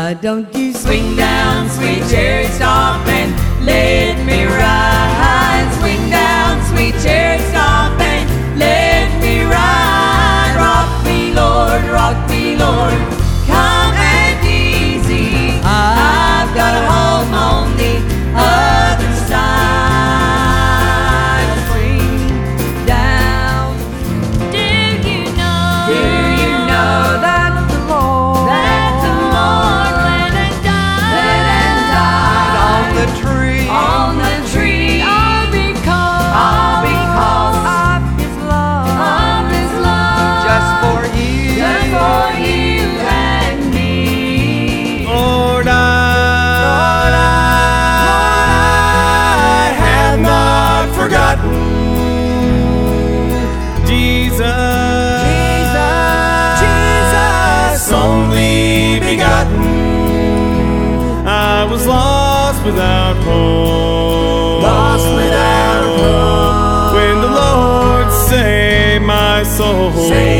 Why don't you swing down, sweet chariot, stop and let me ride? Swing down, sweet chariot, stop and let me ride. Rock me, Lord, come and easy. I've got a home on the other side. Swing down. Do you know that the Lord went and died on the tree, all because of His love, just for you and me. Lord, I have not forgotten Jesus, only begotten. I was lost without hope, when the Lord saved my soul.